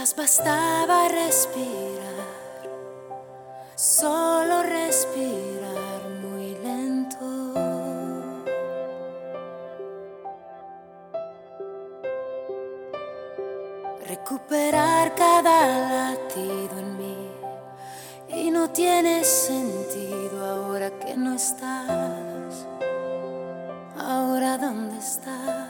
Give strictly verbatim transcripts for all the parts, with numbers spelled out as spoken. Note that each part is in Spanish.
Quizás bastaba respirar, solo respirar muy lento. Recuperar cada latido en mí, y no tiene sentido ahora que no estás. Ahora ¿dónde estás?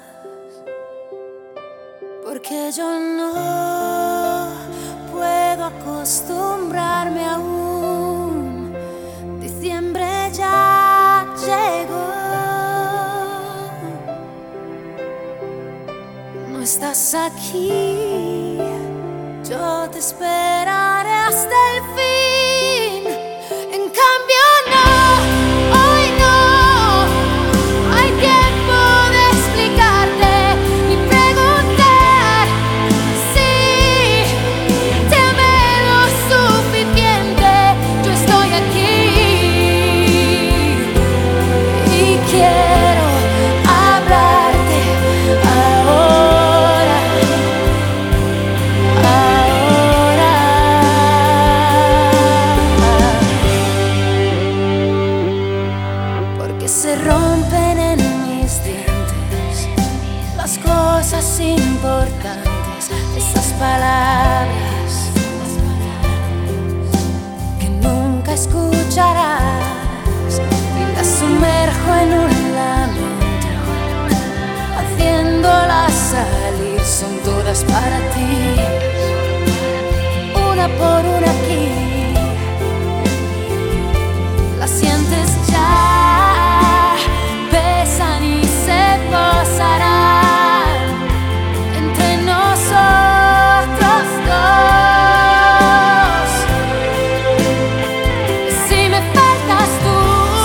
Porque yo no puedo acostumbrarme aún. Diciembre ya llegó. No estás aquí, yo te esperaré hasta el fin. En cambio no, hoy no hay tiempo de explicarte ni preguntar si te amé lo suficiente. Yo estoy aquí y quiero hablarte ahora, ahora. Porque se rompen en mis dientes las cosas importantes, esas palabras que nunca escucharás, y las sumerjo en un lamento, haciéndolas salir. Son todas para ti, una por una aquí. Las sientes ya, pesan y se posarán entre nosotros dos. Si me faltas tú,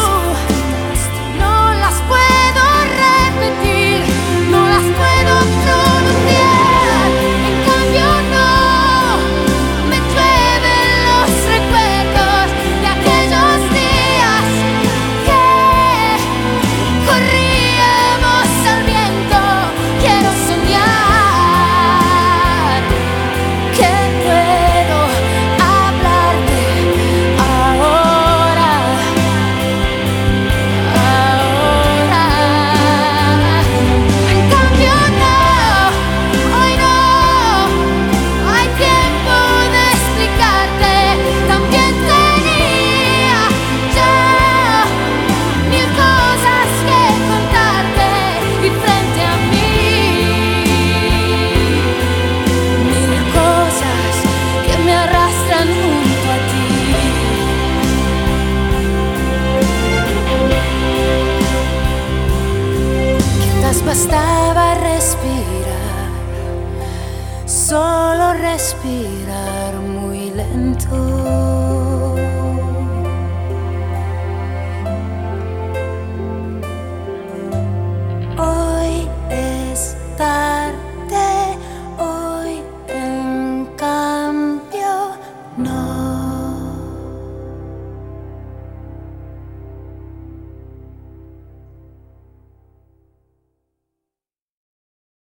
no las puedo repetir, no las puedo pronunciar. En cambio no, me llueven los recuerdos de aquellos días que corríamos al viento. Quiero soñar que puedo hablarte ahora, ahora. En cambio no, hoy no hay tiempo de explicarte. También tenía ya mil cosas que contarte, y frente a mí mil cosas que me arrastran junto a ti. Quizás bastaba respirar, solo respirar muy lento.